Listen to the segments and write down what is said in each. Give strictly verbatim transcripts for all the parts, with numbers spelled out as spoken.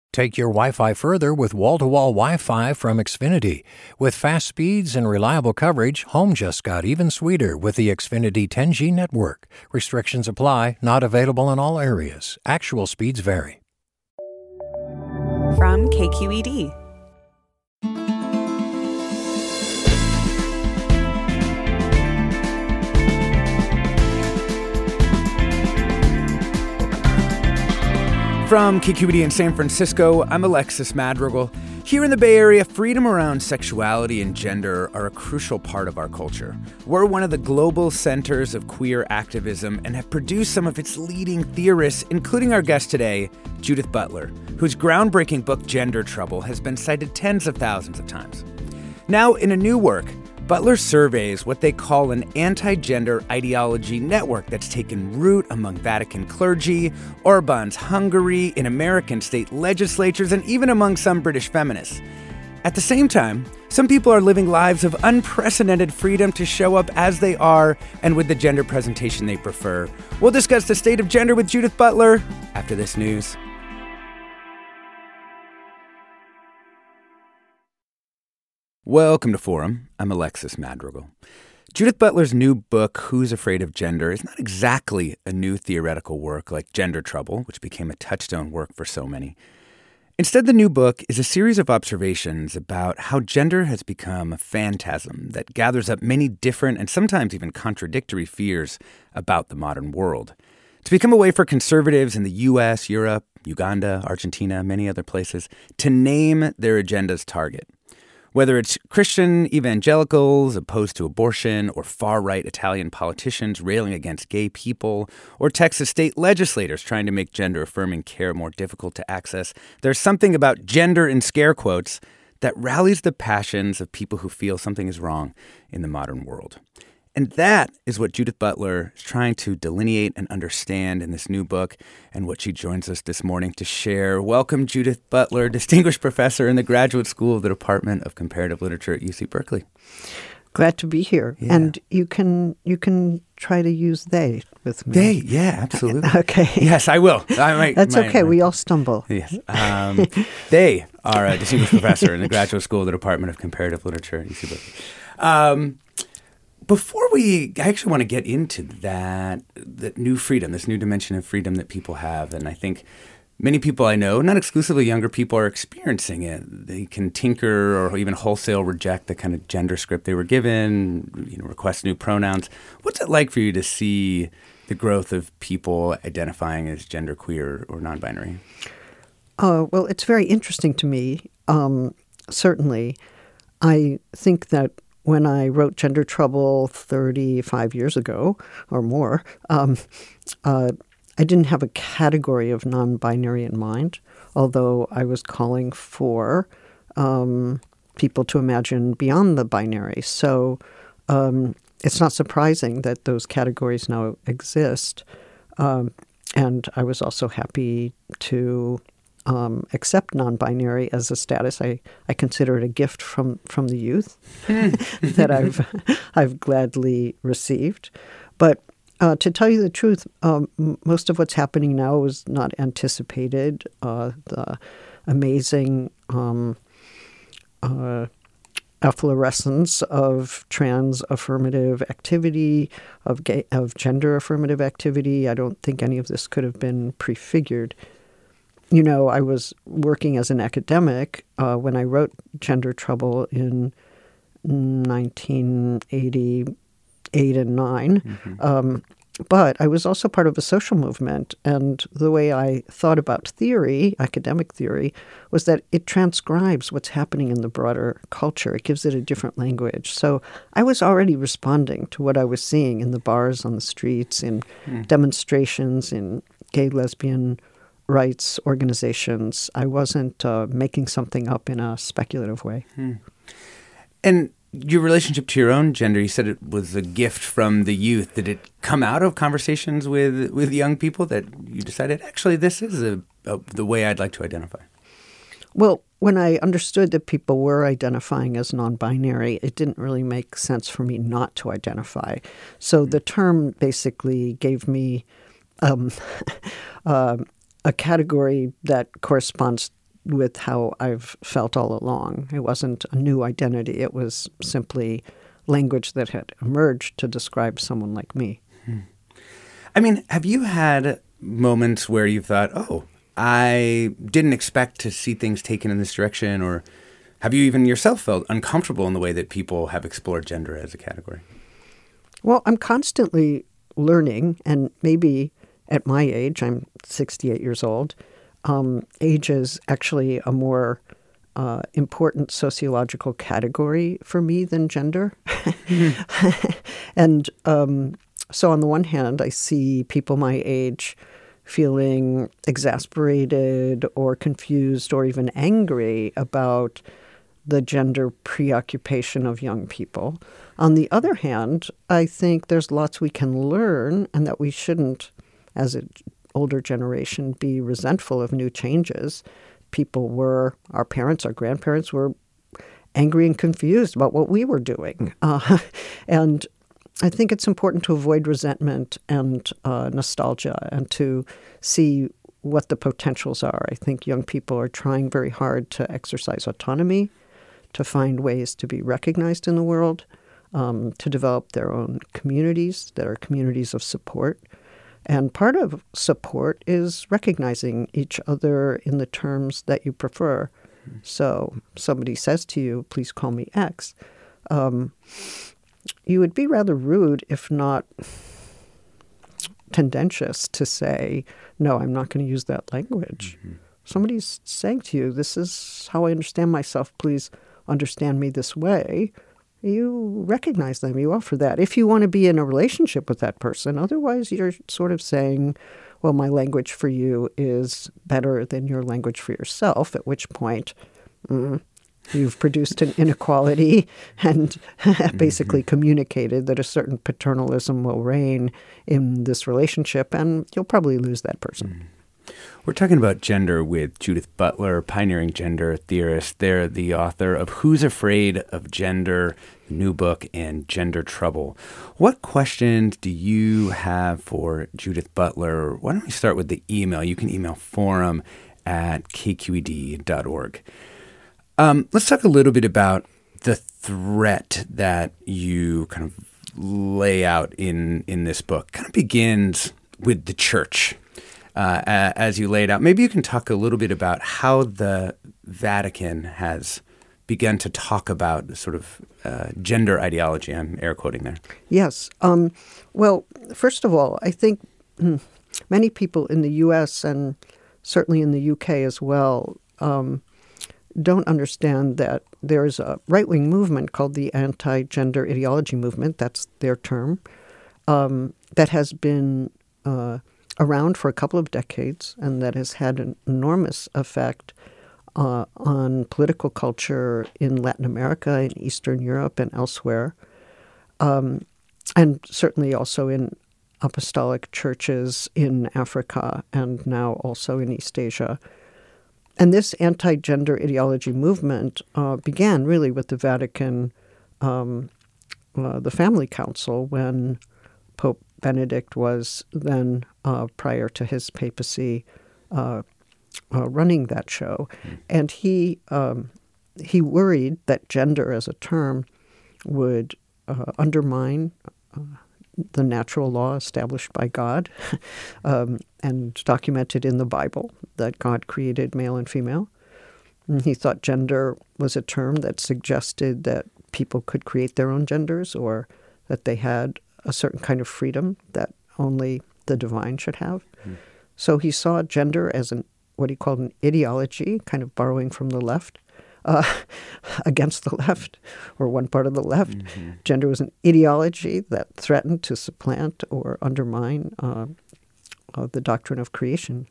Take your Wi-Fi further with wall-to-wall Wi-Fi from Xfinity. With fast speeds and reliable coverage, home just got even sweeter with the Xfinity ten G network. Restrictions apply, not available in all areas. Actual speeds vary. From K Q E D. From K Q E D in San Francisco, I'm Alexis Madrigal. Here in the Bay Area, freedom around sexuality and gender are a crucial part of our culture. We're one of the global centers of queer activism and have produced some of its leading theorists, including our guest today, Judith Butler, whose groundbreaking book, Gender Trouble, has been cited tens of thousands of times. Now, in a new work, Butler surveys what they call an anti-gender ideology network that's taken root among Vatican clergy, Orban's Hungary, in American state legislatures, and even among some British feminists. At the same time, some people are living lives of unprecedented freedom to show up as they are and with the gender presentation they prefer. We'll discuss the state of gender with Judith Butler after this news. Welcome to Forum. I'm Alexis Madrigal. Judith Butler's new book, Who's Afraid of Gender, is not exactly a new theoretical work like Gender Trouble, which became a touchstone work for so many. Instead, the new book is a series of observations about how gender has become a phantasm that gathers up many different and sometimes even contradictory fears about the modern world. It's become a way for conservatives in the U S, Europe, Uganda, Argentina, many other places, to name their agenda's target. Whether it's Christian evangelicals opposed to abortion, or far-right Italian politicians railing against gay people, or Texas state legislators trying to make gender-affirming care more difficult to access, there's something about gender in scare quotes that rallies the passions of people who feel something is wrong in the modern world. And that is what Judith Butler is trying to delineate and understand in this new book, and what she joins us this morning to share. Welcome, Judith Butler, Distinguished Professor in the Graduate School of the Department of Comparative Literature at U C Berkeley. Glad to be here. Yeah. And you can you can try to use they with me. They, yeah, absolutely. Okay. Yes, I will. I might, That's might, okay. might. We all stumble. Yes. Um, they are a Distinguished Professor in the Graduate School of the Department of Comparative Literature at U C Berkeley. Um, Before we, I actually want to get into that, that new freedom, this new dimension of freedom that people have. And I think many people I know, not exclusively younger people, are experiencing it. They can tinker or even wholesale reject the kind of gender script they were given, you know, request new pronouns. What's it like for you to see the growth of people identifying as genderqueer or non-binary? Uh, well, it's very interesting to me. Um, certainly, I think that when I wrote Gender Trouble thirty-five years ago or more, um, uh, I didn't have a category of non-binary in mind, although I was calling for um, people to imagine beyond the binary. So um, it's not surprising that those categories now exist. Um, and I was also happy to Um, accept non-binary as a status. I, I consider it a gift from, from the youth that I've I've gladly received. But uh, to tell you the truth, um, most of what's happening now was not anticipated. Uh, the amazing um, uh, efflorescence of trans affirmative activity, of gay, of gender affirmative activity. I don't think any of this could have been prefigured. You know, I was working as an academic uh, when I wrote Gender Trouble in nineteen eighty-eight and nine. Mm-hmm. Um, but I was also part of a social movement. And the way I thought about theory, academic theory, was that it transcribes what's happening in the broader culture. It gives it a different language. So I was already responding to what I was seeing in the bars, on the streets, in mm. demonstrations, in gay, lesbian rights organizations. I wasn't uh, making something up in a speculative way. Hmm. And your relationship to your own gender, you said it was a gift from the youth. Did it come out of conversations with, with young people that you decided, actually, this is a, a, the way I'd like to identify? Well, when I understood that people were identifying as non-binary, it didn't really make sense for me not to identify. So hmm. the term basically gave me um, uh, a category that corresponds with how I've felt all along. It wasn't a new identity. It was simply language that had emerged to describe someone like me. Hmm. I mean, have you had moments where you thought, oh, I didn't expect to see things taken in this direction, or have you even yourself felt uncomfortable in the way that people have explored gender as a category? Well, I'm constantly learning, and maybe at my age, I'm sixty-eight years old, um, age is actually a more uh, important sociological category for me than gender. Mm-hmm. and um, so on the one hand, I see people my age feeling exasperated or confused or even angry about the gender preoccupation of young people. On the other hand, I think there's lots we can learn, and that we shouldn't, as an older generation, be resentful of new changes. People were, our parents, our grandparents were angry and confused about what we were doing. Uh, and I think it's important to avoid resentment and uh, nostalgia and to see what the potentials are. I think young people are trying very hard to exercise autonomy, to find ways to be recognized in the world, um, to develop their own communities that are communities of support. And part of support is recognizing each other in the terms that you prefer. Mm-hmm. So somebody says to you, please call me X. Um, you would be rather rude, if not tendentious, to say, no, I'm not going to use that language. Mm-hmm. Somebody's saying to you, this is how I understand myself, please understand me this way. You recognize them, you offer that. If you want to be in a relationship with that person, otherwise you're sort of saying, well, my language for you is better than your language for yourself, at which point mm, you've produced an inequality and basically mm-hmm. communicated that a certain paternalism will reign in this relationship, and you'll probably lose that person. Mm-hmm. We're talking about gender with Judith Butler, pioneering gender theorist. They're the author of Who's Afraid of Gender, new book, and Gender Trouble. What questions do you have for Judith Butler? Why don't we start with the email? You can email forum at k q e d dot org. Um, let's talk a little bit about the threat that you kind of lay out in, in this book. It kind of begins with the church. Uh, as you laid out, maybe you can talk a little bit about how the Vatican has begun to talk about sort of uh, gender ideology. I'm air quoting there. Yes. Um, well, first of all, I think many people in the U S and certainly in the U K as well um, don't understand that there's a right-wing movement called the anti-gender ideology movement, that's their term, um, that has been uh, around for a couple of decades, and that has had an enormous effect uh, on political culture in Latin America, in Eastern Europe, and elsewhere, um, and certainly also in apostolic churches in Africa and now also in East Asia. And this anti-gender ideology movement uh, began really with the Vatican, um, uh, the Family Council, when Pope Benedict was then, uh, prior to his papacy, uh, uh, running that show. Mm. And he um, he worried that gender as a term would uh, undermine uh, the natural law established by God um, and documented in the Bible, that God created male and female. And he thought gender was a term that suggested that people could create their own genders, or that they had a certain kind of freedom that only the divine should have. Mm. So he saw gender as an what he called an ideology, kind of borrowing from the left, uh, against the left, or one part of the left. Mm-hmm. Gender was an ideology that threatened to supplant or undermine uh, uh, the doctrine of creation.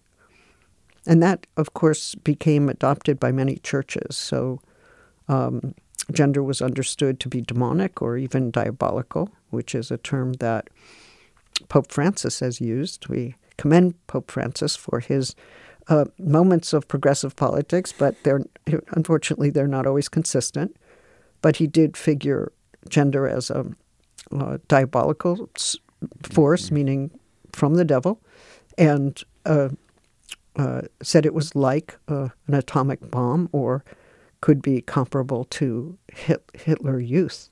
And that, of course, became adopted by many churches. So um, gender was understood to be demonic or even diabolical, which is a term that Pope Francis has used. We commend Pope Francis for his uh, moments of progressive politics, but they're unfortunately they're not always consistent. But he did figure gender as a uh, diabolical force, mm-hmm. meaning from the devil, and uh, uh, said it was like uh, an atomic bomb or could be comparable to Hit- Hitler Youth.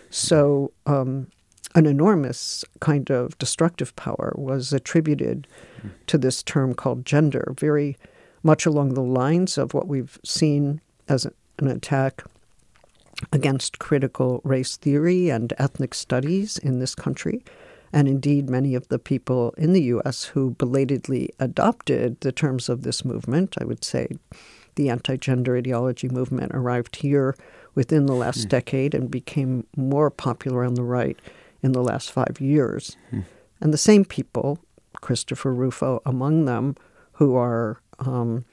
So um, an enormous kind of destructive power was attributed mm. to this term called gender, very much along the lines of what we've seen as an attack against critical race theory and ethnic studies in this country. And indeed, many of the people in the U S who belatedly adopted the terms of this movement, I would say the anti-gender ideology movement, arrived here within the last mm. decade and became more popular on the right in the last five years. Mm. And the same people, Christopher Rufo among them, who are um,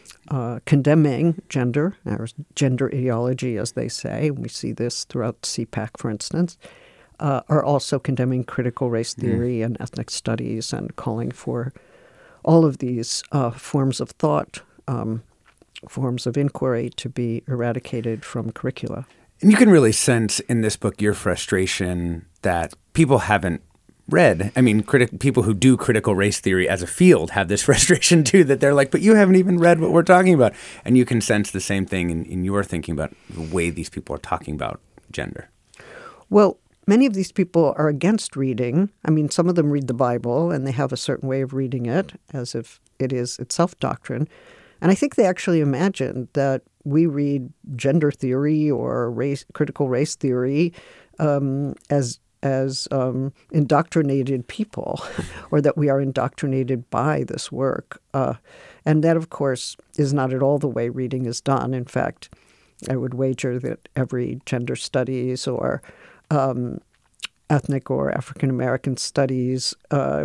uh, condemning gender, or gender ideology, as they say, we see this throughout C PAC, for instance, uh, are also condemning critical race theory mm. and ethnic studies and calling for all of these uh, forms of thought, um, forms of inquiry to be eradicated from curricula. And you can really sense in this book your frustration that people haven't read. I mean, criti- people who do critical race theory as a field have this frustration too, that they're like, but you haven't even read what we're talking about. And you can sense the same thing in, in your thinking about the way these people are talking about gender. Well, many of these people are against reading. I mean, some of them read the Bible and they have a certain way of reading it as if it is itself doctrine. And I think they actually imagine that we read gender theory or race, critical race theory um, as as um, indoctrinated people, or that we are indoctrinated by this work. Uh, and that, of course, is not at all the way reading is done. In fact, I would wager that every gender studies or um, ethnic or African-American studies uh,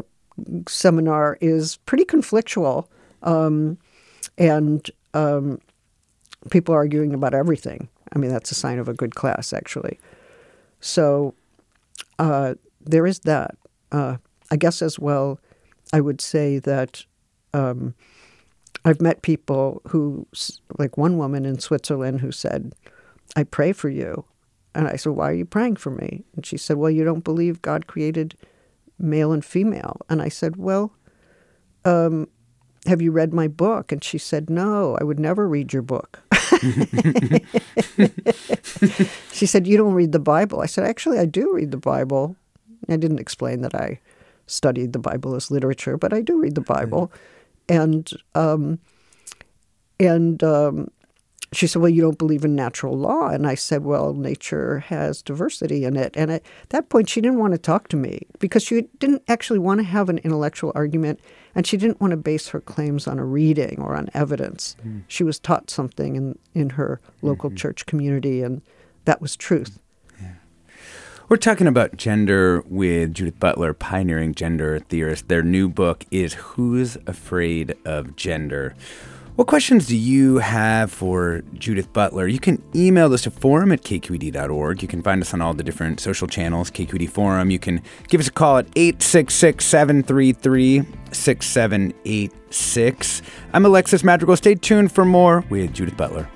seminar is pretty conflictual. Um, and um, people arguing about everything. I mean, that's a sign of a good class, actually. So uh, there is that. Uh, I guess as well, I would say that um, I've met people who, like one woman in Switzerland who said, I pray for you. And I said, why are you praying for me? And she said, well, you don't believe God created male and female. And I said, well, um, have you read my book? And she said, no, I would never read your book. She said, you don't read the Bible. I said, actually, I do read the Bible. I didn't explain that I studied the Bible as literature, but I do read the Bible. Mm-hmm. And um, and um, she said, well, you don't believe in natural law. And I said, well, nature has diversity in it. And at that point, she didn't want to talk to me because she didn't actually want to have an intellectual argument. And she didn't want to base her claims on a reading or on evidence. Mm. She was taught something in, in her local mm-hmm. church community, and that was truth. Yeah. We're talking about gender with Judith Butler, pioneering gender theorist. Their new book is Who's Afraid of Gender? What questions do you have for Judith Butler? You can email us to forum at k q e d dot org. You can find us on all the different social channels, K Q E D Forum. You can give us a call at eight six six, seven three three, six seven eight six. I'm Alexis Madrigal. Stay tuned for more with Judith Butler.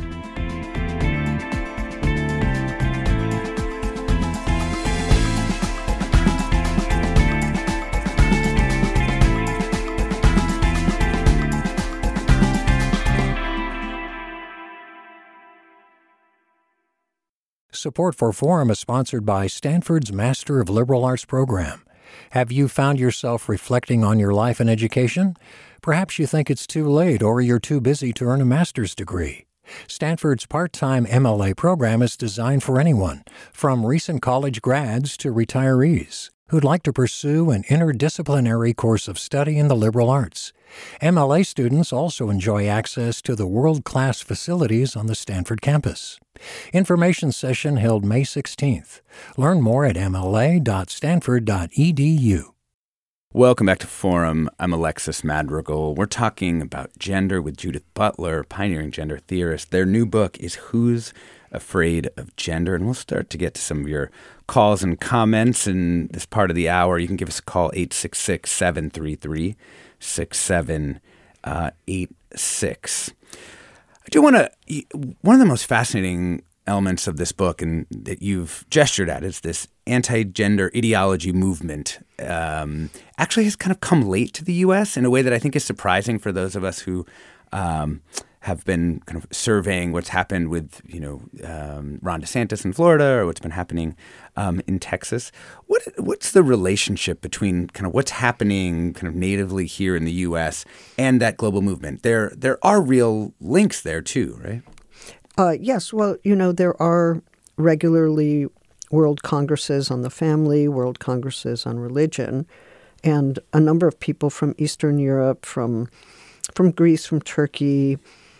Support for Forum is sponsored by Stanford's Master of Liberal Arts program. Have you found yourself reflecting on your life and education? Perhaps you think it's too late or you're too busy to earn a master's degree. Stanford's part-time M L A program is designed for anyone, from recent college grads to retirees, who'd like to pursue an interdisciplinary course of study in the liberal arts. M L A students also enjoy access to the world-class facilities on the Stanford campus. Information session held May sixteenth. Learn more at m l a dot stanford dot e d u. Welcome back to Forum. I'm Alexis Madrigal. We're talking about gender with Judith Butler, pioneering gender theorist. Their new book is Who's Afraid of Gender? And we'll start to get to some of your calls and comments in this part of the hour. You can give us a call, eight six six, seven three three, six seven eight six. I do want to, one of the most fascinating elements of this book and that you've gestured at is this anti-gender ideology movement um, actually has kind of come late to the U S in a way that I think is surprising for those of us who um, have been kind of surveying what's happened with, you know, um, Ron DeSantis in Florida or what's been happening um, in Texas. What what's the relationship between kind of what's happening kind of natively here in the U S and that global movement? There there are real links there too, right? Uh, yes. Well, you know, there are regularly World Congresses on the Family, World Congresses on Religion, and a number of people from Eastern Europe, from from Greece, from Turkey,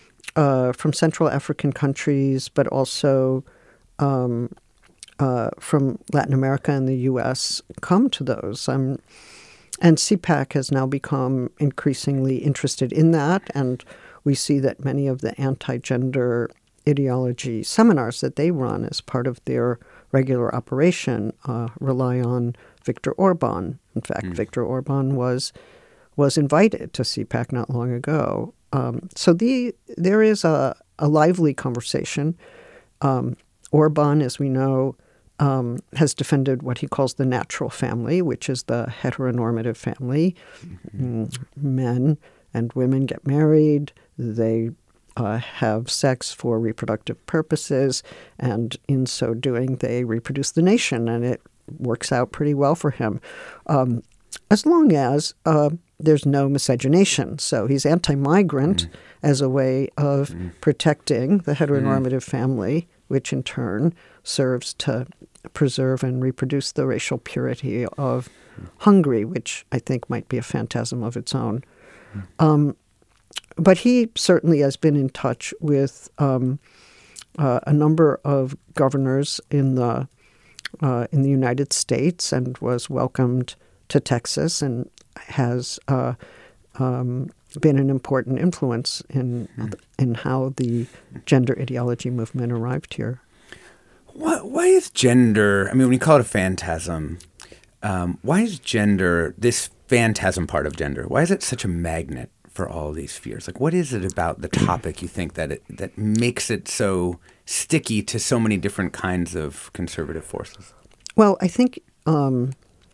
uh, from Central African countries, but also um, uh, from Latin America and the U S come to those. Um, and C PAC has now become increasingly interested in that, and we see that many of the anti-gender ideology seminars that they run as part of their regular operation uh, rely on Viktor Orban. In fact, mm. Viktor Orban was was invited to C PAC not long ago. Um, so the there is a, a lively conversation. Um, Orban, as we know, um, has defended what he calls the natural family, which is the heteronormative family. Mm-hmm. Men and women get married. They Uh, have sex for reproductive purposes, and in so doing, they reproduce the nation, and it works out pretty well for him, um, as long as uh, there's no miscegenation. So he's anti-migrant mm. as a way of mm. protecting the heteronormative mm. family, which in turn serves to preserve and reproduce the racial purity of mm. Hungary, which I think might be a phantasm of its own. Mm. Um, But he certainly has been in touch with um, uh, a number of governors in the uh, in the United States, and was welcomed to Texas, and has uh, um, been an important influence in mm. in how the gender ideology movement arrived here. Why, why is gender? I mean, when you call it a phantasm, um, why is gender this phantasm part of gender? Why is it such a magnet for all these fears? Like, what is it about the topic you think that it that makes it so sticky to so many different kinds of conservative forces? Well, I think um,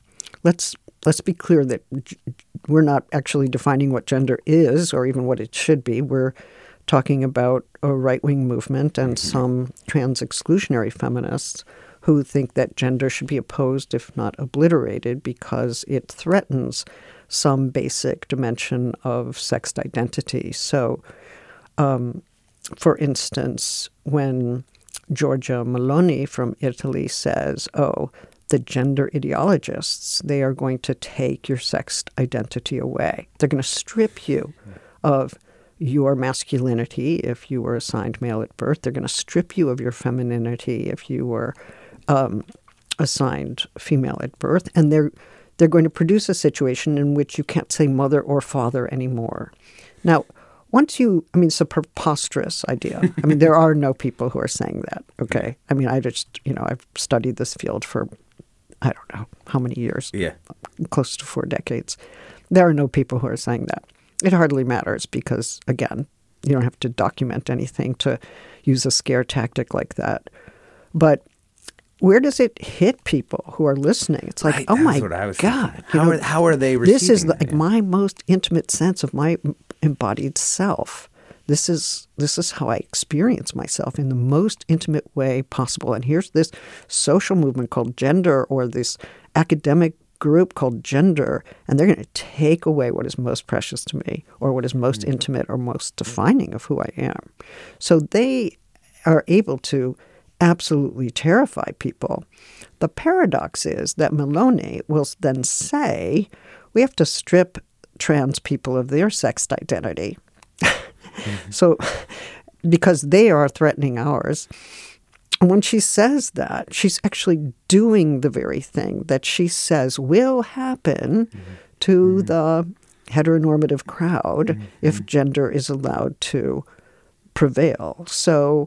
let's let's be clear that g- we're not actually defining what gender is or even what it should be. We're talking about a right-wing movement and mm-hmm. some trans-exclusionary feminists who think that gender should be opposed, if not obliterated, because it threatens some basic dimension of sexed identity. So, um, for instance, when Giorgia Meloni from Italy says, oh, the gender ideologists, they are going to take your sexed identity away. They're going to strip you of your masculinity if you were assigned male at birth. They're going to strip you of your femininity if you were um, assigned female at birth. And they're They're going to produce a situation in which you can't say mother or father anymore. Now, once you, I mean, it's a preposterous idea. I mean, there are no people who are saying that, okay? I mean, I just, you know, I've studied this field for, I don't know, how many years? Yeah. Close to four decades. There are no people who are saying that. It hardly matters because, again, you don't have to document anything to use a scare tactic like that. But where does it hit people who are listening? It's like, right, oh my God. How, know, are, how are they receiving This is that? like my most intimate sense of my embodied self. This is this is how I experience myself in the most intimate way possible. And here's this social movement called gender, or this academic group called gender, and they're going to take away what is most precious to me, or what is most mm-hmm. intimate or most defining of who I am. So they are able to absolutely terrify people. The paradox is that Meloni will then say, we have to strip trans people of their sexed identity. mm-hmm. So, because they are threatening ours. And when she says that, she's actually doing the very thing that she says will happen mm-hmm. to mm-hmm. the heteronormative crowd mm-hmm. if gender is allowed to prevail. So,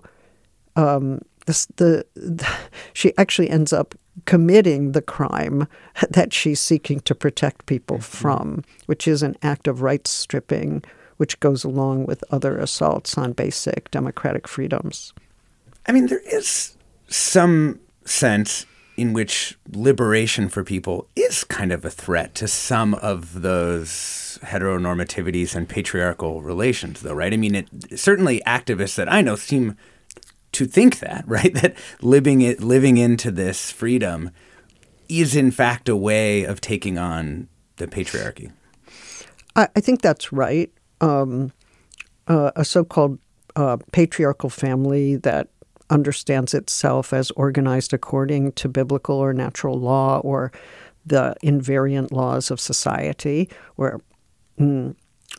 um, This, the, the she actually ends up committing the crime that she's seeking to protect people mm-hmm. from, which is an act of rights stripping, which goes along with other assaults on basic democratic freedoms. I mean, there is some sense in which liberation for people is kind of a threat to some of those heteronormativities and patriarchal relations, though, right? I mean, it, certainly activists that I know seem to think that, right? That living it, living into this freedom is, in fact, a way of taking on the patriarchy. I, I think that's right. Um, uh, a so-called uh, patriarchal family that understands itself as organized according to biblical or natural law or the invariant laws of society, where mm,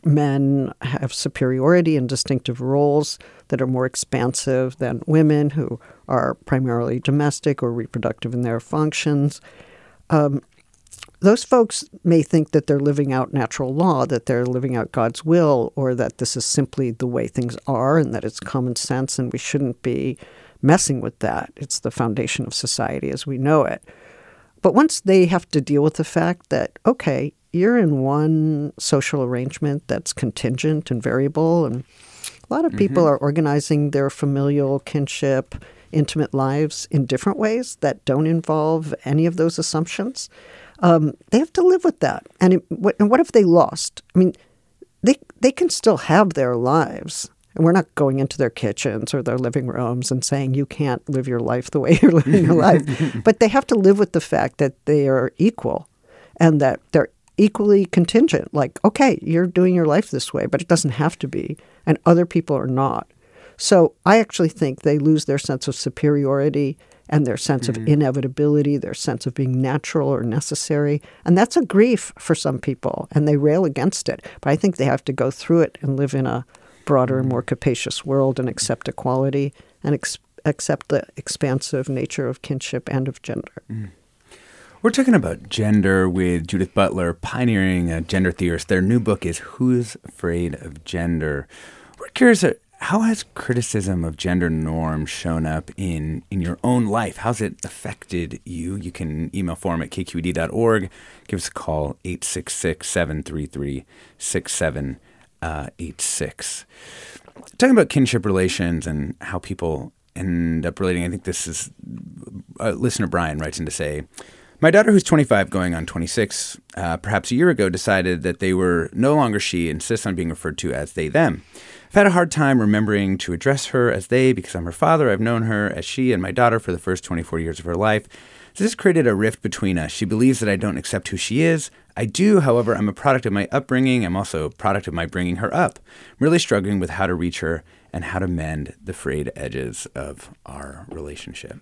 men have superiority and distinctive roles that are more expansive than women who are primarily domestic or reproductive in their functions. Um, those folks may think that they're living out natural law, that they're living out God's will, or that this is simply the way things are and that it's common sense and we shouldn't be messing with that. It's the foundation of society as we know it. But once they have to deal with the fact that, okay, you're in one social arrangement that's contingent and variable, and a lot of people mm-hmm. are organizing their familial, kinship, intimate lives in different ways that don't involve any of those assumptions, um, they have to live with that. And, it, what, and what if they lost? I mean, they they can still have their lives. And we're not going into their kitchens or their living rooms and saying you can't live your life the way you're living your life. But they have to live with the fact that they are equal and that they're equally contingent. Like, okay, you're doing your life this way, but it doesn't have to be. And other people are not. So I actually think they lose their sense of superiority and their sense mm-hmm. of inevitability, their sense of being natural or necessary. And that's a grief for some people, and they rail against it. But I think they have to go through it and live in a broader and more capacious world and accept equality and ex- accept the expansive nature of kinship and of gender. Mm. We're talking about gender with Judith Butler, pioneering a gender theorist. Their new book is Who's Afraid of Gender? We're curious, how has criticism of gender norms shown up in, in your own life? How's it affected you? You can email forum at k q e d dot org. Give us a call, eight six six, seven three three, six seven eight six. Talking about kinship relations and how people end up relating, I think this is, uh, listener Brian writes in to say, my daughter, who's twenty-five going on twenty-six, uh, perhaps a year ago, decided that they were no longer she, insists on being referred to as they, them. I've had a hard time remembering to address her as they because I'm her father. I've known her as she and my daughter for the first twenty-four years of her life. So this created a rift between us. She believes that I don't accept who she is. I do, however, I'm a product of my upbringing. I'm also a product of my bringing her up. I'm really struggling with how to reach her and how to mend the frayed edges of our relationship.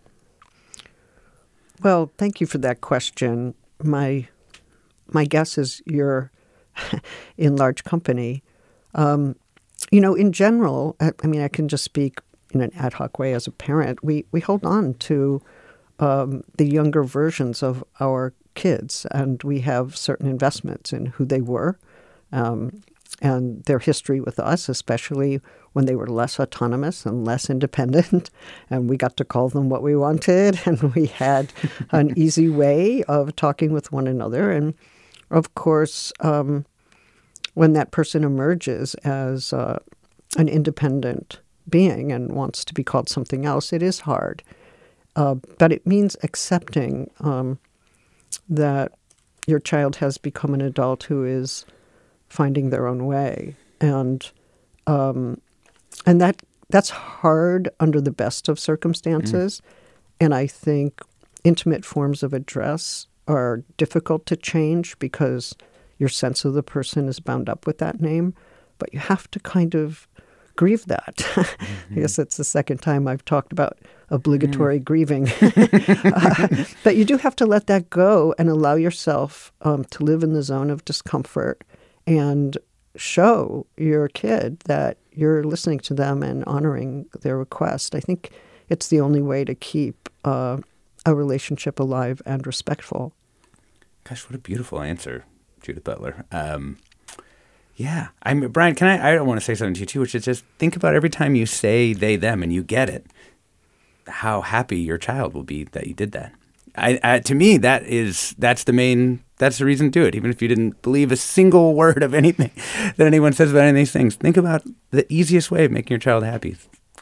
Well, thank you for that question. My my guess is you're in large company. Um, you know, in general, I, I mean, I can just speak in an ad hoc way as a parent. We, we hold on to um, the younger versions of our kids, and we have certain investments in who they were um, and their history with us, especially when they were less autonomous and less independent, and we got to call them what we wanted, and we had an easy way of talking with one another. And of course, um, when that person emerges as uh, an independent being and wants to be called something else, it is hard. Uh, but it means accepting um, that your child has become an adult who is finding their own way. And um, and that that's hard under the best of circumstances. Mm. And I think intimate forms of address are difficult to change because your sense of the person is bound up with that name. But you have to kind of grieve that. Mm-hmm. I guess it's the second time I've talked about obligatory mm. grieving. uh, but you do have to let that go and allow yourself um, to live in the zone of discomfort and show your kid that you're listening to them and honoring their request. I think it's the only way to keep uh, a relationship alive and respectful. Gosh, what a beautiful answer, Judith Butler. Um, yeah. I'm Brian, can I, I want to say something to you too, which is just think about every time you say they, them, and you get it, how happy your child will be that you did that. I, I, to me, that is, that's the main, that's the reason to do it. Even if you didn't believe a single word of anything that anyone says about any of these things, think about the easiest way of making your child happy.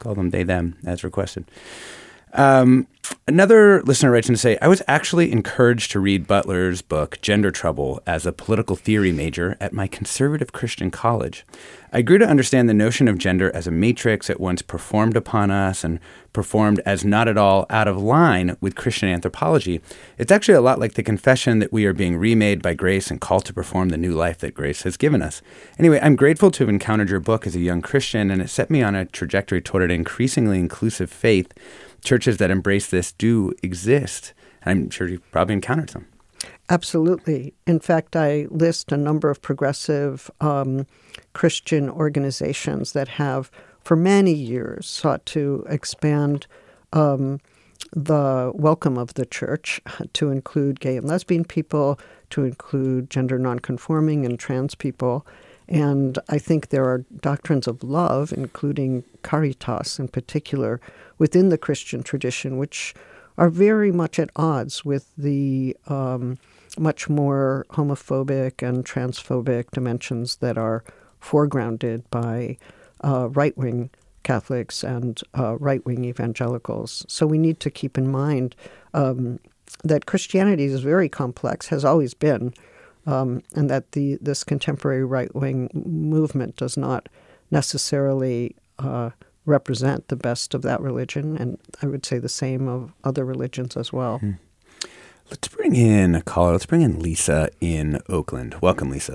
Call them they, them, as requested. Um, another listener writes in to say, I was actually encouraged to read Butler's book, Gender Trouble, as a political theory major at my conservative Christian college. I grew to understand the notion of gender as a matrix at once performed upon us and performed as not at all out of line with Christian anthropology. It's actually a lot like the confession that we are being remade by grace and called to perform the new life that grace has given us. Anyway, I'm grateful to have encountered your book as a young Christian, and it set me on a trajectory toward an increasingly inclusive faith. Churches that embrace this do exist. I'm sure you've probably encountered some. Absolutely. In fact, I list a number of progressive um, Christian organizations that have, for many years, sought to expand um, the welcome of the church to include gay and lesbian people, to include gender nonconforming and trans people. And I think there are doctrines of love, including caritas in particular, within the Christian tradition, which are very much at odds with the um, much more homophobic and transphobic dimensions that are foregrounded by uh, right-wing Catholics and uh, right-wing evangelicals. So we need to keep in mind um, that Christianity is very complex, has always been, um, and that the this contemporary right-wing movement does not necessarily uh, represent the best of that religion, and I would say the same of other religions as well. Hmm. Let's bring in a caller. Let's bring in Lisa in Oakland. Welcome, Lisa.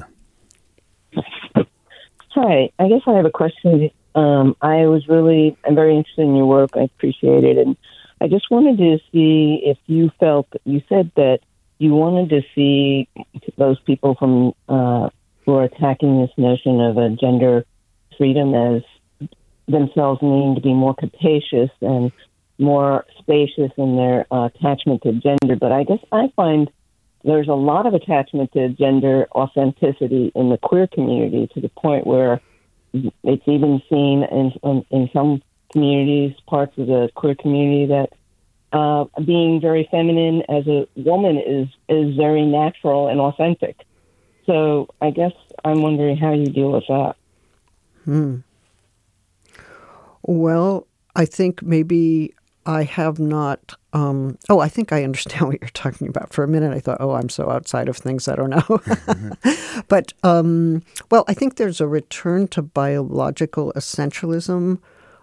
Hi. I guess I have a question. Um, I was really, I'm very interested in your work. I appreciate it. And I just wanted to see if you felt, you said that you wanted to see those people from uh, who are attacking this notion of a gender freedom as themselves needing to be more capacious and more spacious in their uh, attachment to gender. But I guess I find there's a lot of attachment to gender authenticity in the queer community, to the point where it's even seen in, in, in some communities, parts of the queer community, that uh, being very feminine as a woman is, is very natural and authentic. So I guess I'm wondering how you deal with that. Hmm. Well, I think maybe I have not, um, oh, I think I understand what you're talking about. For a minute, I thought, oh, I'm so outside of things, I don't know. But, um, well, I think there's a return to biological essentialism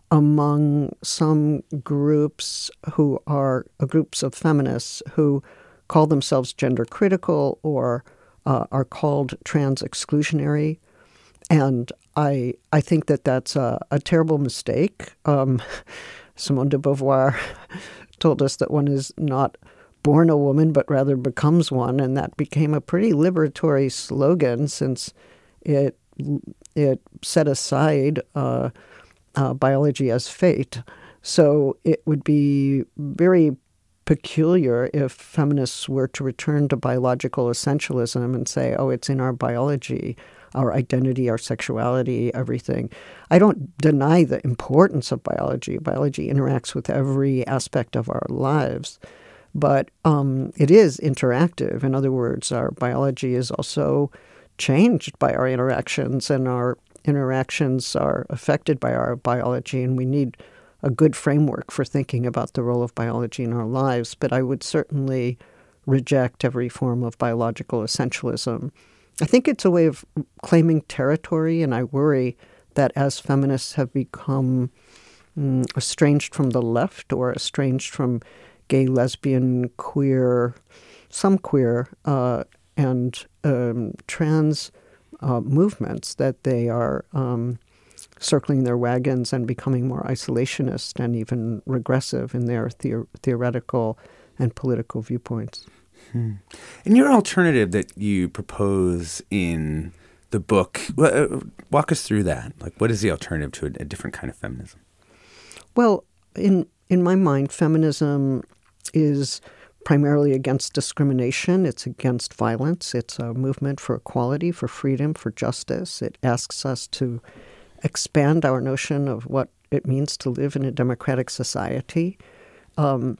among some groups who are uh, groups of feminists who call themselves gender critical or uh, are called trans exclusionary. And I I think that that's a, a terrible mistake. Um, Simone de Beauvoir told us that one is not born a woman, but rather becomes one, and that became a pretty liberatory slogan, since it it set aside uh, uh, biology as fate. So it would be very peculiar if feminists were to return to biological essentialism and say, oh, it's in our biology, our identity, our sexuality, everything. I don't deny the importance of biology. Biology interacts with every aspect of our lives, but um, it is interactive. In other words, our biology is also changed by our interactions, and our interactions are affected by our biology, and we need a good framework for thinking about the role of biology in our lives. But I would certainly reject every form of biological essentialism. I think it's a way of claiming territory, and I worry that as feminists have become mm, estranged from the left or estranged from gay, lesbian, queer, some queer, uh, and um, trans uh, movements, that they are um, circling their wagons and becoming more isolationist and even regressive in their the- theoretical and political viewpoints. Hmm. And your alternative that you propose in the book, uh, walk us through that. Like, what is the alternative to a, a different kind of feminism? Well, in in my mind, feminism is primarily against discrimination. It's against violence. It's a movement for equality, for freedom, for justice. It asks us to expand our notion of what it means to live in a democratic society. Um,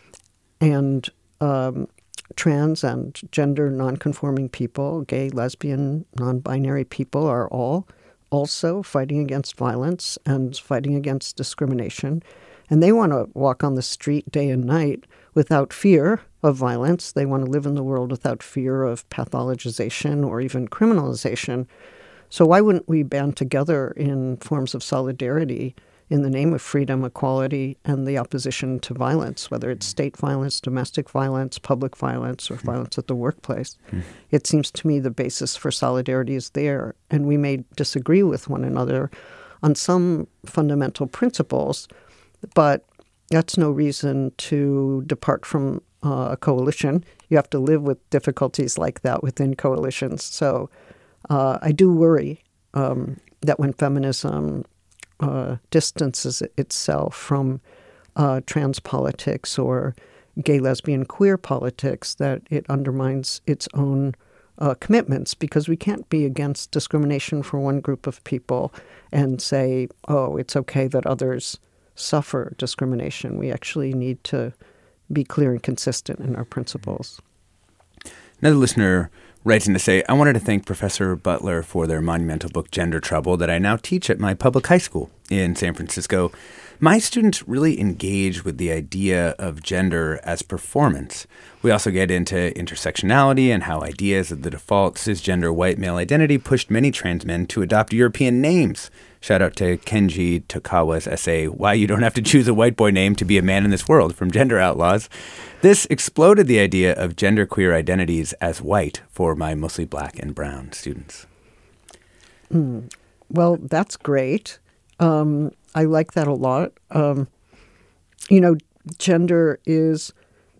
and um, trans and gender nonconforming people, gay, lesbian, non-binary people are all also fighting against violence and fighting against discrimination. And they want to walk on the street day and night without fear of violence. They want to live in the world without fear of pathologization or even criminalization. So why wouldn't we band together in forms of solidarity in the name of freedom, equality, and the opposition to violence, whether it's state violence, domestic violence, public violence, or violence at the workplace? Mm. It seems to me the basis for solidarity is there, and we may disagree with one another on some fundamental principles, but that's no reason to depart from uh, a coalition. You have to live with difficulties like that within coalitions. So uh, I do worry um, that when feminism Uh, distances itself from uh, trans politics or gay, lesbian, queer politics, that it undermines its own uh, commitments, because we can't be against discrimination for one group of people and say, oh, it's okay that others suffer discrimination. We actually need to be clear and consistent in our principles. Another listener writes in to say, I wanted to thank Professor Butler for their monumental book, Gender Trouble, that I now teach at my public high school in San Francisco. My students really engage with the idea of gender as performance. We also get into intersectionality and how ideas of the default cisgender white male identity pushed many trans men to adopt European names. Shout out to Kenji Tokawa's essay, Why You Don't Have to Choose a White Boy Name to Be a Man in This World, from Gender Outlaws. This exploded the idea of genderqueer identities as white for my mostly black and brown students. Mm. Well, that's great. Um, I like that a lot. Um, you know, gender is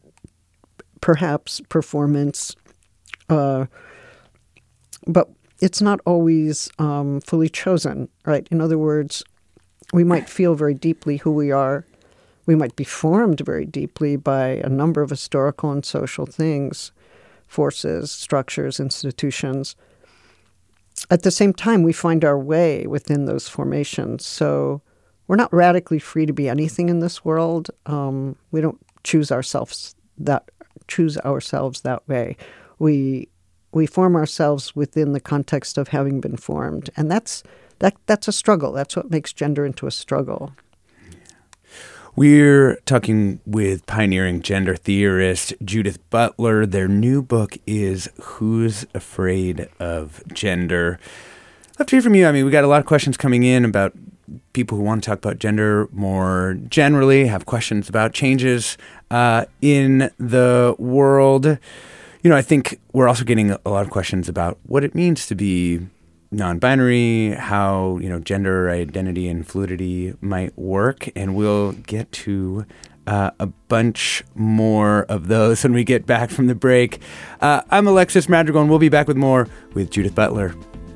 perhaps performance, uh, but it's not always um, fully chosen, right? In other words, we might feel very deeply who we are. We might be formed very deeply by a number of historical and social things, forces, structures, institutions. At the same time, we find our way within those formations. So we're not radically free to be anything in this world. Um, we don't choose ourselves that choose ourselves that way. We we form ourselves within the context of having been formed, and that's that that's a struggle. That's what makes gender into a struggle. We're talking with pioneering gender theorist Judith Butler. Their new book is Who's Afraid of Gender? I'd love to hear from you. I mean, we got a lot of questions coming in about people who want to talk about gender more generally, have questions about changes uh, in the world. You know, I think we're also getting a lot of questions about what it means to be non-binary, how, you know, gender identity and fluidity might work, and we'll get to uh, a bunch more of those when we get back from the break. Uh, I'm Alexis Madrigal, and we'll be back with more with Judith Butler.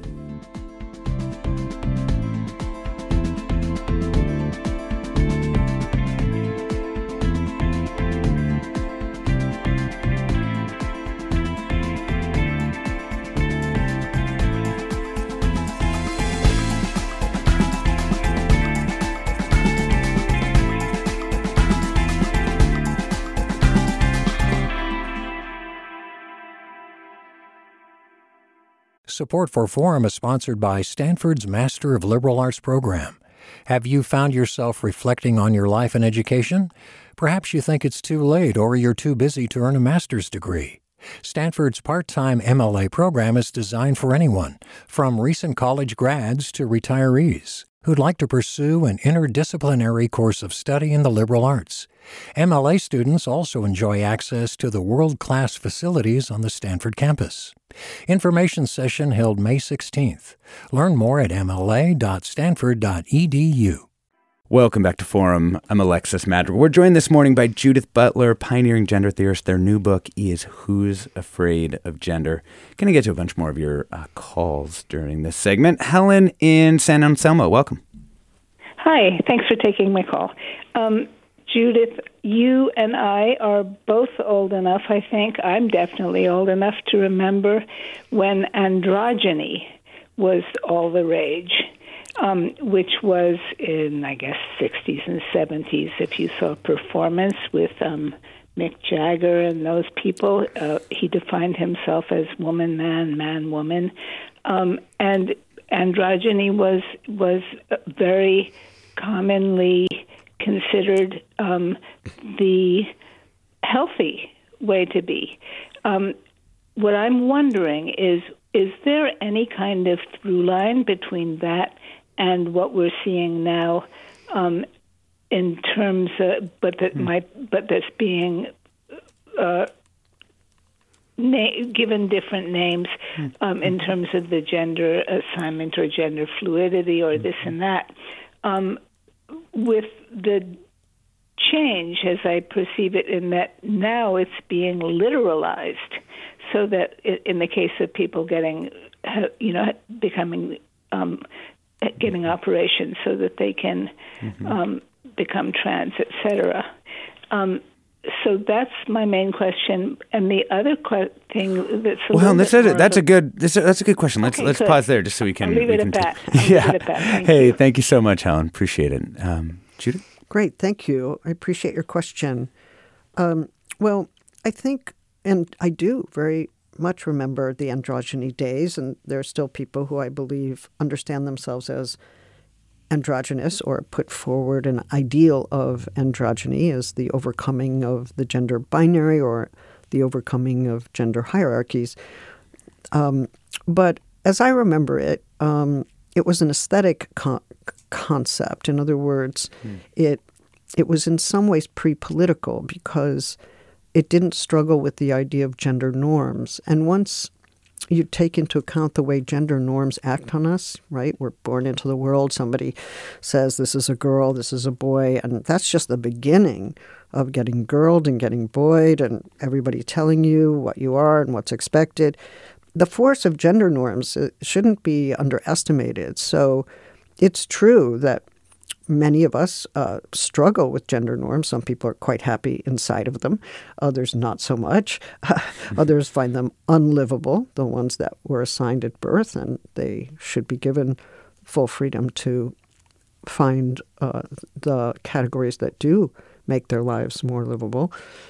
Support for Forum is sponsored by Stanford's Master of Liberal Arts program. Have you found yourself reflecting on your life and education? Perhaps you think it's too late or you're too busy to earn a master's degree. Stanford's part-time M L A program is designed for anyone, from recent college grads to retirees, who'd like to pursue an interdisciplinary course of study in the liberal arts. M L A students also enjoy access to the world-class facilities on the Stanford campus. Information session held May sixteenth. Learn more at m l a dot stanford dot e d u. Welcome back to Forum. I'm Alexis Madrigal. We're joined this morning by Judith Butler, pioneering gender theorist. Their new book is Who's Afraid of Gender? Going to get to a bunch more of your uh, calls during this segment. Helen in San Anselmo, welcome. Hi, thanks for taking my call. Um, Judith, you and I are both old enough, I think, I'm definitely old enough to remember when androgyny was all the rage, um, which was in, I guess, sixties and seventies. If you saw performance with um, Mick Jagger and those people, uh, he defined himself as woman, man, man, woman. Um, and androgyny was was very commonly considered um, the healthy way to be. Um, what I'm wondering is, is there any kind of through line between that and what we're seeing now, um, in terms of, but that mm. might, but that's being uh, na- given different names um, in terms of the gender assignment or gender fluidity or this and that. Um, with the change, as I perceive it, in that now it's being literalized, so that in the case of people getting, you know, becoming, um, getting operations so that they can mm-hmm. um, become trans, et cetera. Um, so that's my main question. And the other que- thing that's a well, Helen, that's, a, that's a, a good that's a, that's a good question. Let's okay, let's good. pause there just so we can I'll leave we it can at that. T- I'll yeah. leave it at that. Thank hey, you. thank you so much, Helen. Appreciate it. Um, Judith? Great, thank you. I appreciate your question. Um, well, I think, and I do very much remember the androgyny days, and there are still people who I believe understand themselves as androgynous or put forward an ideal of androgyny as the overcoming of the gender binary or the overcoming of gender hierarchies. Um, but as I remember it, um, it was an aesthetic con- concept. In other words, hmm. it it was in some ways pre-political because it didn't struggle with the idea of gender norms. And once you take into account the way gender norms act on us, right? We're born into the world. Somebody says this is a girl, this is a boy, and that's just the beginning of getting girled and getting boyed and everybody telling you what you are and what's expected. The force of gender norms shouldn't be underestimated. So it's true that many of us uh, struggle with gender norms. Some people are quite happy inside of them. Others not so much. Others find them unlivable, the ones that were assigned at birth, and they should be given full freedom to find uh, the categories that do make their lives more livable.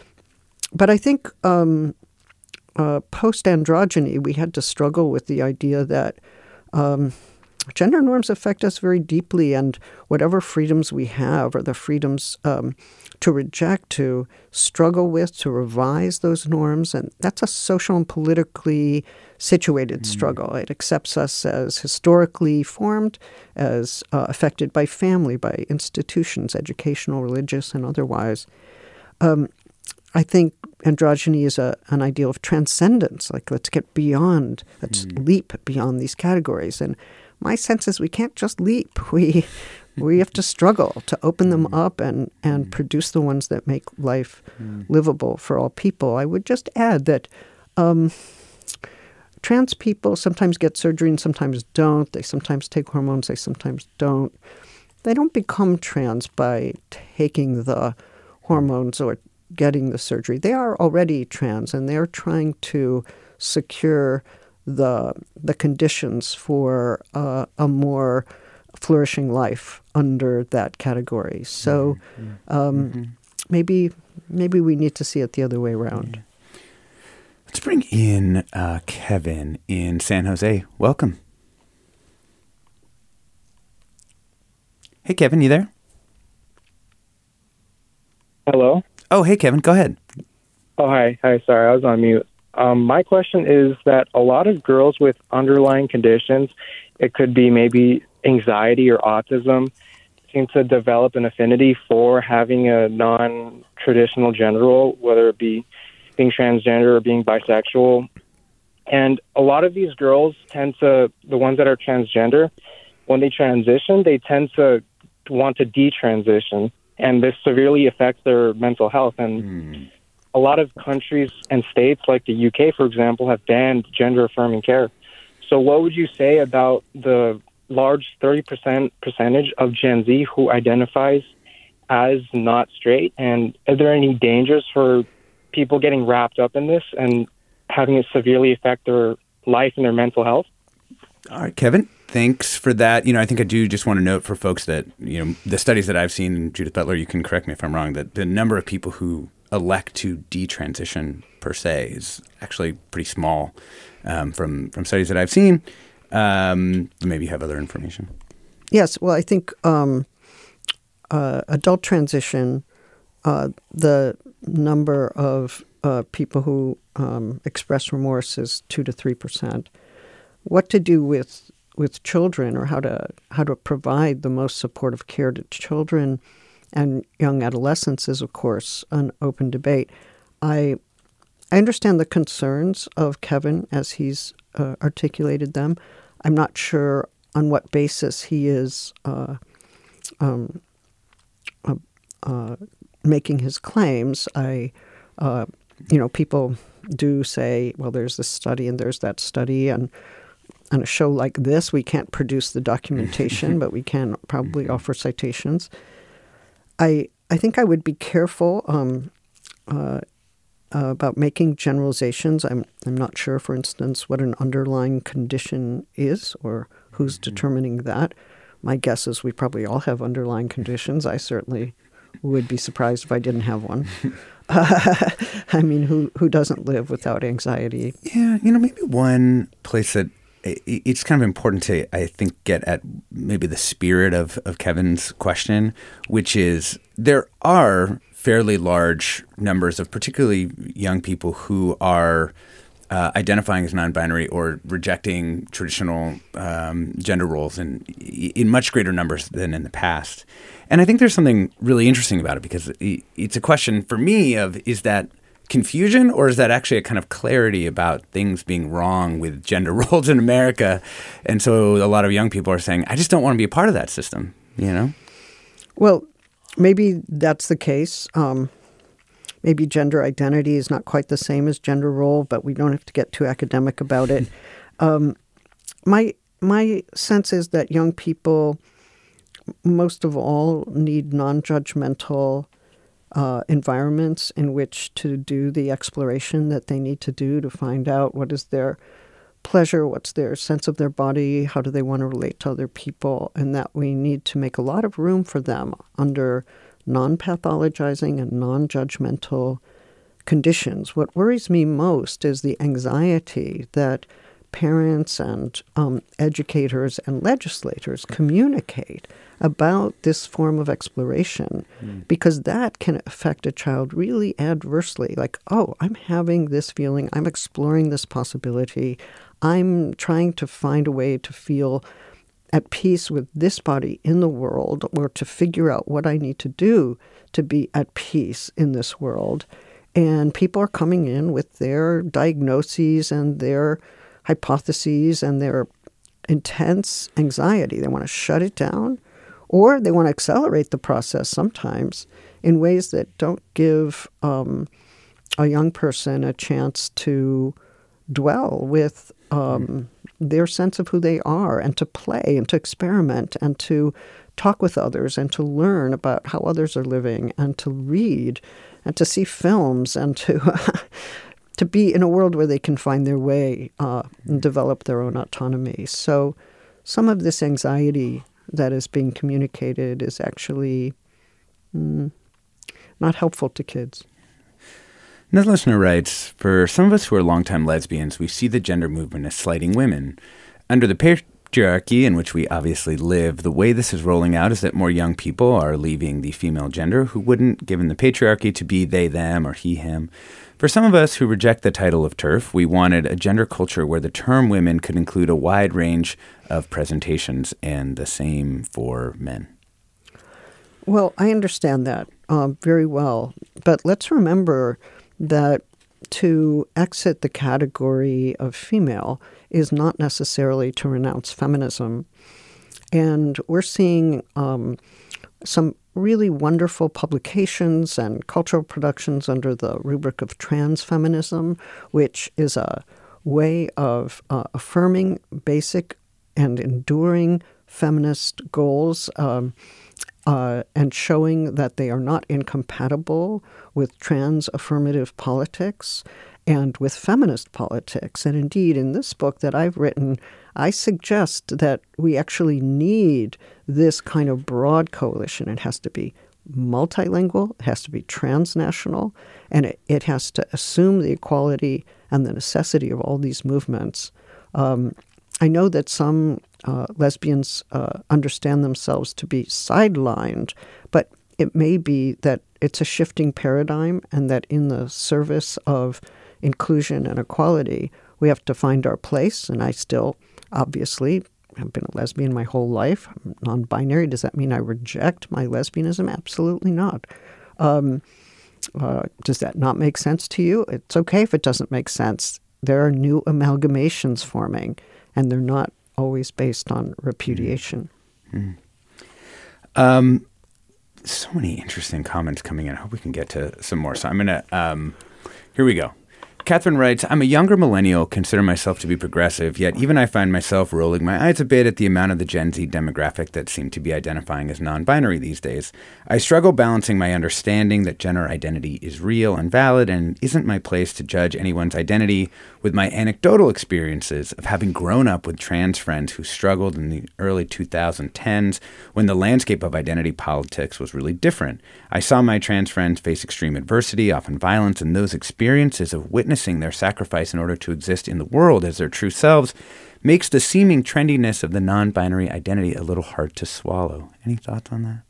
But I think um, uh, post-androgyny, we had to struggle with the idea that um, gender norms affect us very deeply, and whatever freedoms we have are the freedoms um, to reject, to struggle with, to revise those norms. And that's a social and politically situated mm. struggle. It accepts us as historically formed, as uh, affected by family, by institutions, educational, religious, and otherwise. Um, I think androgyny is a, an ideal of transcendence. Like, let's get beyond, let's mm. leap beyond these categories. And my sense is we can't just leap. We we have to struggle to open them up and, and produce the ones that make life livable for all people. I would just add that um, trans people sometimes get surgery and sometimes don't. They sometimes take hormones. They sometimes don't. They don't become trans by taking the hormones or getting the surgery. They are already trans, and they're trying to secure the the conditions for uh, a more flourishing life under that category. So mm-hmm. Um, mm-hmm. maybe maybe we need to see it the other way around. Yeah. Let's bring in uh, Kevin in San Jose. Welcome. Hey, Kevin, you there? Hello? Oh, hey, Kevin, go ahead. Oh, hi. Hi, sorry, I was on mute. Um, my question is that a lot of girls with underlying conditions, it could be maybe anxiety or autism, seem to develop an affinity for having a non-traditional gender role, whether it be being transgender or being bisexual. And a lot of these girls tend to, the ones that are transgender, when they transition, they tend to want to detransition, and this severely affects their mental health. And mm. a lot of countries and states like the U K, for example, have banned gender-affirming care. So what would you say about the large thirty percent percentage of Gen Z who identifies as not straight? And are there any dangers for people getting wrapped up in this and having it severely affect their life and their mental health? All right, Kevin, thanks for that. You know, I think I do just want to note for folks that, you know, the studies that I've seen, Judith Butler, you can correct me if I'm wrong, that the number of people who elect to detransition per se is actually pretty small um, from from studies that I've seen. Um, maybe you have other information. Yes. Well, I think um, uh, adult transition, uh, the number of uh, people who um, express remorse is two to three percent. What to do with with children, or how to how to provide the most supportive care to children and young adolescents, is, of course, an open debate. I I understand the concerns of Kevin as he's uh, articulated them. I'm not sure on what basis he is uh, um, uh, uh, making his claims. I, uh, you know, people do say, well, there's this study and there's that study, and on a show like this, we can't produce the documentation, but we can probably offer citations. I I think I would be careful um, uh, uh, about making generalizations. I'm I'm not sure, for instance, what an underlying condition is or who's determining that. My guess is we probably all have underlying conditions. I certainly would be surprised if I didn't have one. Uh, I mean, who who doesn't live without anxiety? Yeah, you know, maybe one place that it's kind of important to, I think, get at maybe the spirit of, of Kevin's question, which is there are fairly large numbers of particularly young people who are uh, identifying as non-binary or rejecting traditional um, gender roles in, in much greater numbers than in the past. And I think there's something really interesting about it, because it's a question for me of, is that confusion, or is that actually a kind of clarity about things being wrong with gender roles in America? And so a lot of young people are saying, I just don't want to be a part of that system, you know? Well, maybe that's the case. Um, maybe gender identity is not quite the same as gender role, but we don't have to get too academic about it. um, my my sense is that young people, most of all, need non-judgmental Uh, environments in which to do the exploration that they need to do to find out what is their pleasure, what's their sense of their body, how do they want to relate to other people, and that we need to make a lot of room for them under non-pathologizing and non-judgmental conditions. What worries me most is the anxiety that parents and um, educators and legislators communicate about this form of exploration, mm. because that can affect a child really adversely. Like, oh, I'm having this feeling, I'm exploring this possibility, I'm trying to find a way to feel at peace with this body in the world, or to figure out what I need to do to be at peace in this world. And people are coming in with their diagnoses and their hypotheses and their intense anxiety. They want to shut it down, or they want to accelerate the process sometimes in ways that don't give um, a young person a chance to dwell with um, mm. their sense of who they are, and to play and to experiment and to talk with others and to learn about how others are living and to read and to see films and to to be in a world where they can find their way uh, and develop their own autonomy. So some of this anxiety that is being communicated is actually mm, not helpful to kids. Another listener writes, for some of us who are longtime lesbians, we see the gender movement as slighting women. Under the patriarchy in which we obviously live, the way this is rolling out is that more young people are leaving the female gender who wouldn't, given the patriarchy, to be they, them, or he, him. For some of us who reject the title of TERF, we wanted a gender culture where the term women could include a wide range of presentations, and the same for men. Well, I understand that um, very well. But let's remember that to exit the category of female is not necessarily to renounce feminism. And we're seeing um, some really wonderful publications and cultural productions under the rubric of trans feminism, which is a way of uh, affirming basic and enduring feminist goals um, uh, and showing that they are not incompatible with trans affirmative politics and with feminist politics. And indeed, in this book that I've written, I suggest that we actually need this kind of broad coalition. It has to be multilingual, it has to be transnational, and it, it has to assume the equality and the necessity of all these movements. Um, I know that some uh, lesbians uh, understand themselves to be sidelined, but it may be that it's a shifting paradigm and that in the service of inclusion and equality, we have to find our place. And I still, obviously, have been a lesbian my whole life. I'm non-binary. Does that mean I reject my lesbianism? Absolutely not. Um, uh, does that not make sense to you? It's okay if it doesn't make sense. There are new amalgamations forming, and they're not always based on repudiation. Mm-hmm. Um, so many interesting comments coming in. I hope we can get to some more. So I'm going to, um, here we go. Catherine writes, I'm a younger millennial, consider myself to be progressive, yet even I find myself rolling my eyes a bit at the amount of the Gen Z demographic that seem to be identifying as non-binary these days. I struggle balancing my understanding that gender identity is real and valid and isn't my place to judge anyone's identity with my anecdotal experiences of having grown up with trans friends who struggled in the early twenty tens when the landscape of identity politics was really different. I saw my trans friends face extreme adversity, often violence, and those experiences of witnessing their sacrifice in order to exist in the world as their true selves makes the seeming trendiness of the non-binary identity a little hard to swallow. Any thoughts on that?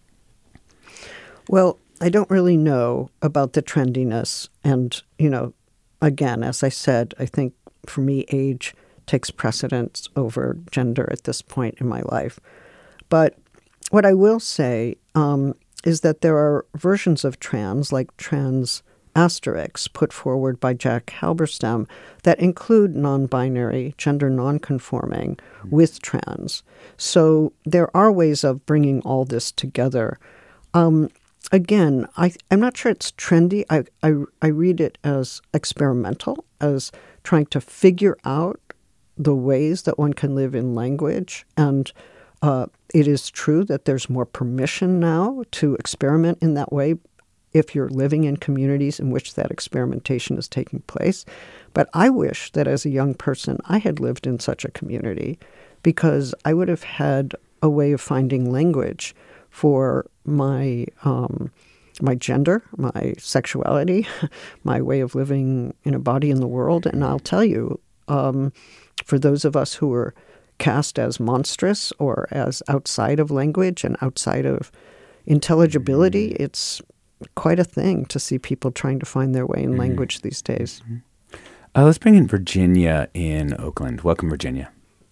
Well, I don't really know about the trendiness. And, you know, again, as I said, I think for me, age takes precedence over gender at this point in my life. But what I will say um, is that there are versions of trans, like trans asterisks put forward by Jack Halberstam that include non-binary, gender non-conforming with trans. So there are ways of bringing all this together. Um, again, I, I'm not sure it's trendy. I, I, I read it as experimental, as trying to figure out the ways that one can live in language. And uh, it is true that there's more permission now to experiment in that way if you're living in communities in which that experimentation is taking place. But I wish that as a young person, I had lived in such a community because I would have had a way of finding language for my um, my gender, my sexuality, my way of living in a body in the world. And I'll tell you, um, for those of us who were cast as monstrous or as outside of language and outside of intelligibility, it's quite a thing to see people trying to find their way in language these days. Uh, let's bring in Virginia in Oakland. Welcome, Virginia.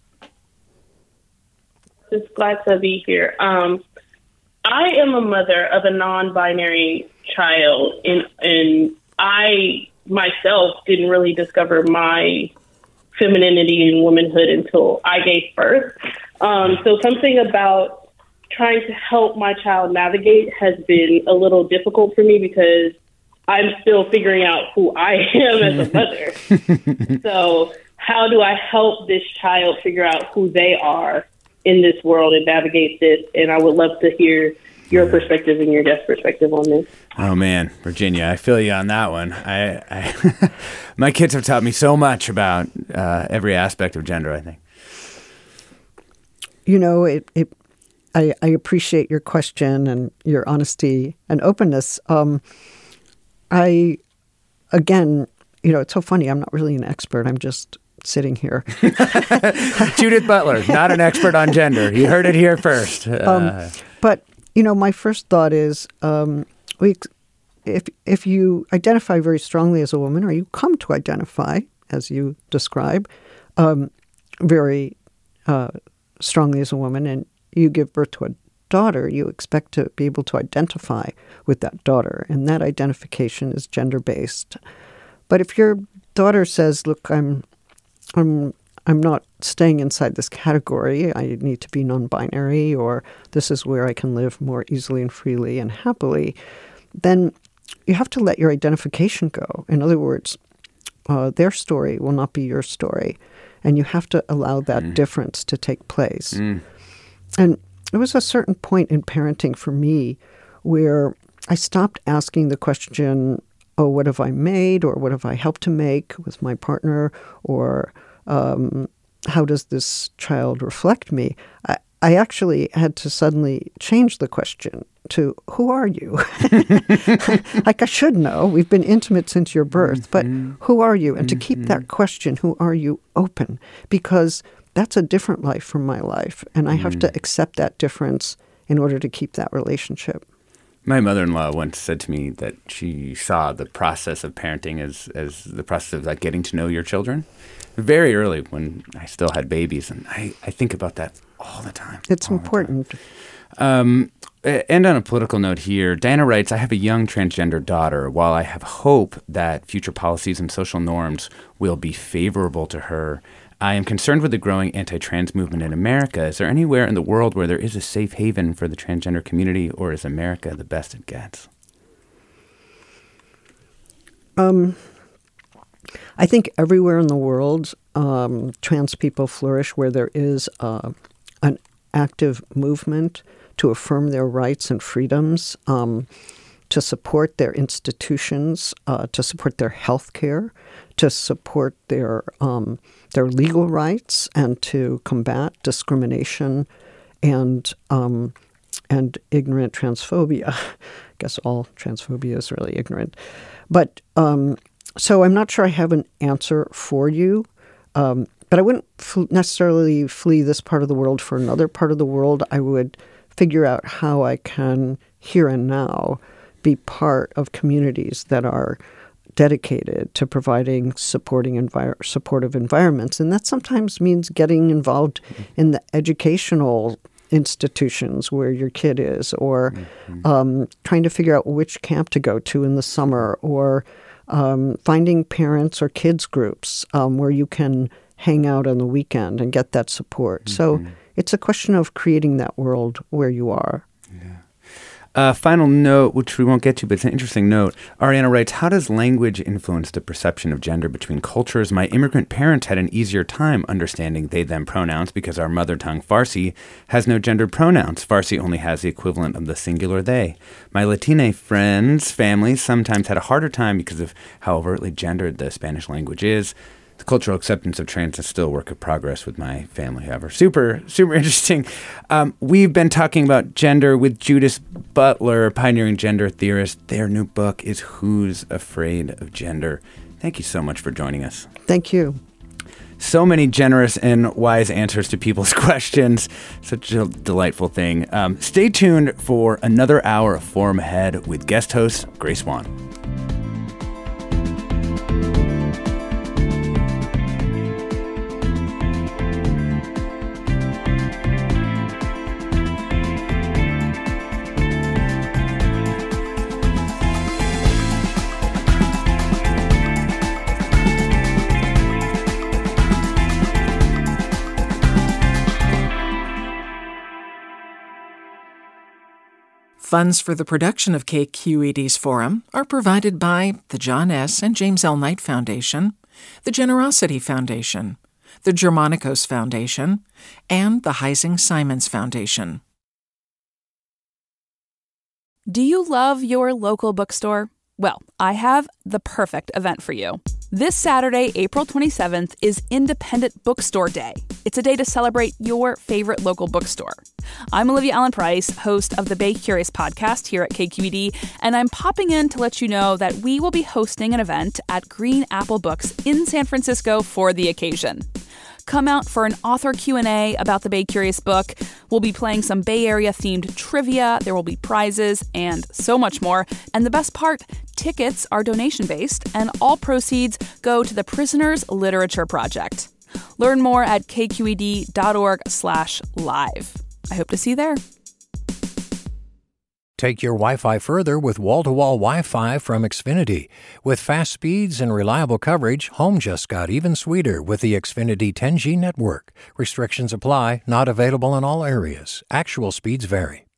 Just glad to be here. Um, I am a mother of a non-binary child, and, and I myself didn't really discover my femininity and womanhood until I gave birth. Um, so something about trying to help my child navigate has been a little difficult for me because I'm still figuring out who I am as a mother. So how do I help this child figure out who they are in this world and navigate this? And I would love to hear your perspective and your guest perspective on this. Oh man, Virginia, I feel you on that one. I, I my kids have taught me so much about uh, every aspect of gender, I think. You know, it, it I, I appreciate your question and your honesty and openness. Um, I, again, you know, it's so funny. I'm not really an expert. I'm just sitting here. Judith Butler, not an expert on gender. You heard it here first. Uh, um, but, you know, my first thought is, um, we, if if you identify very strongly as a woman, or you come to identify, as you describe, um, very uh, strongly as a woman, and you give birth to a daughter, you expect to be able to identify with that daughter, and that identification is gender-based. But if your daughter says, "Look, I'm, I'm, I'm not staying inside this category. I need to be non-binary, or this is where I can live more easily and freely and happily," then you have to let your identification go. In other words, uh, their story will not be your story, and you have to allow that mm. difference to take place. Mm. And there was a certain point in parenting for me where I stopped asking the question, oh, what have I made, or what have I helped to make with my partner, or um, how does this child reflect me? I, I actually had to suddenly change the question to, who are you? Like, I should know. We've been intimate since your birth, but who are you? And to keep that question, who are you, open, because that's a different life from my life. And I have Mm. to accept that difference in order to keep that relationship. My mother-in-law once said to me that she saw the process of parenting as, as the process of like getting to know your children very early when I still had babies. And I, I think about that all the time. It's all the important. time. Um, and on a political note here, Diana writes, I have a young transgender daughter. While I have hope that future policies and social norms will be favorable to her, I am concerned with the growing anti-trans movement in America. Is there anywhere in the world where there is a safe haven for the transgender community, or is America the best it gets? Um, I think everywhere in the world, um, trans people flourish where there is uh, an active movement to affirm their rights and freedoms, um, to support their institutions, uh, to support their health care, to support their um, their legal rights, and to combat discrimination and um, and ignorant transphobia. I guess all transphobia is really ignorant. But um, so I'm not sure I have an answer for you. Um, but I wouldn't f- necessarily flee this part of the world for another part of the world. I would figure out how I can, here and now, be part of communities that are dedicated to providing supporting envir- supportive environments. And that sometimes means getting involved in the educational institutions where your kid is, or mm-hmm. um, trying to figure out which camp to go to in the summer, or um, finding parents or kids groups um, where you can hang out on the weekend and get that support. Mm-hmm. So it's a question of creating that world where you are. Yeah. Uh, final note, which we won't get to, but it's an interesting note. Ariana writes, how does language influence the perception of gender between cultures? My immigrant parents had an easier time understanding they-them pronouns because our mother tongue, Farsi, has no gendered pronouns. Farsi only has the equivalent of the singular they. My Latina friends' families sometimes had a harder time because of how overtly gendered the Spanish language is. The cultural acceptance of trans is still a work of progress with my family, however. Super, super interesting. Um, we've been talking about gender with Judith Butler, pioneering gender theorist. Their new book is Who's Afraid of Gender? Thank you so much for joining us. Thank you. So many generous and wise answers to people's questions. Such a delightful thing. Um, stay tuned for another hour of Forum Ahead with guest host Grace Wan. Funds for the production of K Q E D's Forum are provided by the John S. and James L. Knight Foundation, the Generosity Foundation, the Germanicos Foundation, and the Heising Simons Foundation. Do you love your local bookstore? Well, I have the perfect event for you. This Saturday, April twenty-seventh, is Independent Bookstore Day. It's a day to celebrate your favorite local bookstore. I'm Olivia Allen Price, host of the Bay Curious podcast here at K Q E D, and I'm popping in to let you know that we will be hosting an event at Green Apple Books in San Francisco for the occasion. Come out for an author Q and A about the Bay Curious book. We'll be playing some Bay Area-themed trivia. There will be prizes and so much more. And the best part, tickets are donation-based, and all proceeds go to the Prisoners Literature Project. Learn more at kqed.org slash live. I hope to see you there. Take your Wi-Fi further with wall-to-wall Wi-Fi from Xfinity. With fast speeds and reliable coverage, home just got even sweeter with the Xfinity ten G network. Restrictions apply, not available in all areas. Actual speeds vary.